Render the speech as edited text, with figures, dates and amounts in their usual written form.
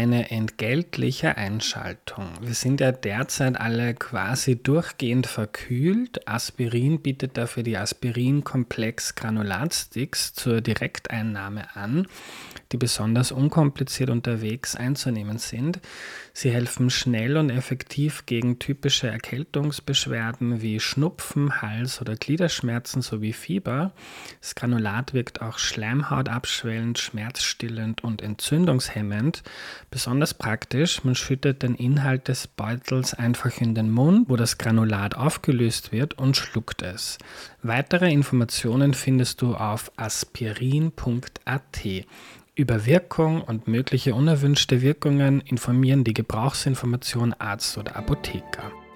eine entgeltliche Einschaltung. Wir sind ja derzeit alle quasi durchgehend verkühlt. Aspirin bietet dafür die Aspirin-Komplex-Granulatsticks zur Direkteinnahme an, die besonders unkompliziert unterwegs einzunehmen sind. Sie helfen schnell und effektiv gegen typische Erkältungsbeschwerden wie Schnupfen, Hals- oder Gliederschmerzen sowie Fieber. Das Granulat wirkt auch schleimhautabschwellend, schmerzstillend und entzündungshemmend. Besonders praktisch, man schüttet den Inhalt des Beutels einfach in den Mund, wo das Granulat aufgelöst wird, und schluckt es. Weitere Informationen findest du auf aspirin.at. Über Wirkung und mögliche unerwünschte Wirkungen informieren die Gebrauchsinformation Arzt oder Apotheker.